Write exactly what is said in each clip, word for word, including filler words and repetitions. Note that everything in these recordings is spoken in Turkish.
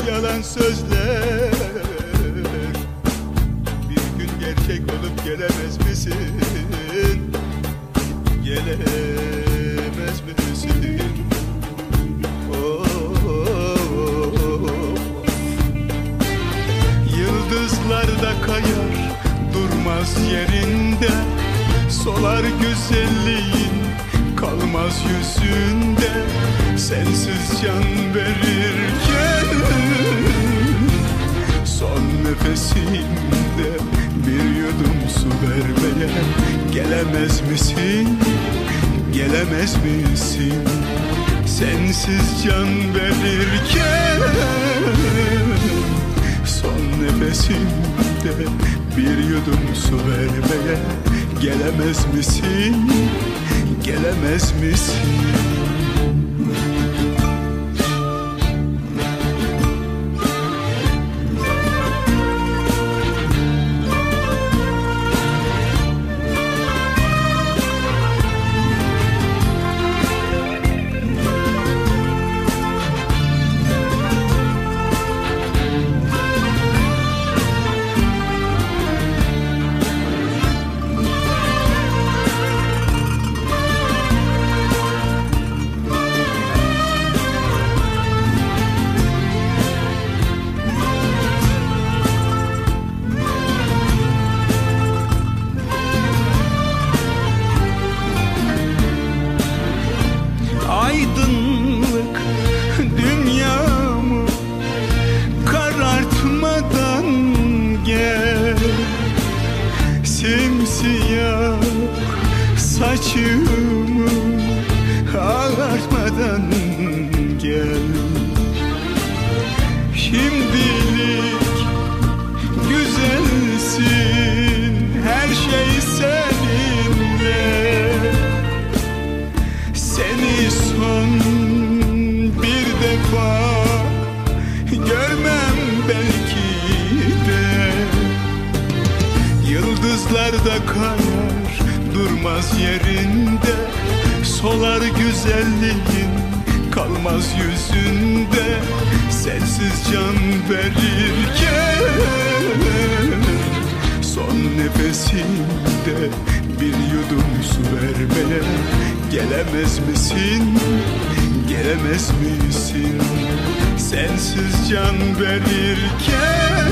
yalan sözler bir gün gerçek olup gelemez misin? Gelemez misin? Oh, oh, oh. Yıldızlar da kayar, durmaz yerinde. Solar güzelliğin, kalmaz yüzünde. Sensiz can verirken son nefesimde bir yudum su vermeye gelemez misin? Gelemez misin? Sensiz can verirken son nefesimde bir yudum su vermeye gelemez misin? Gelemez misin? Aydınlık dünyamı karartmadan gel. Simsiyah saçımı ağartmadan gel. Şimdilik güzelsin, her şey seninle. Seni son bir defa görmem belki de. Yıldızlar da kayar, durmaz yerinde. Solar güzelliğin, kalmaz yüzünde. Sensiz can verirken son nefesimde bir yudum su vermeye gelemez misin? Gelemez misin? Sensiz can verirken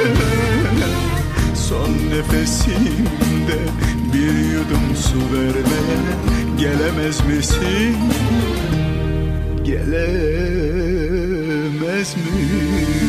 son nefesimde bir yudum su vermeye gelemez misin? Gelemez misin?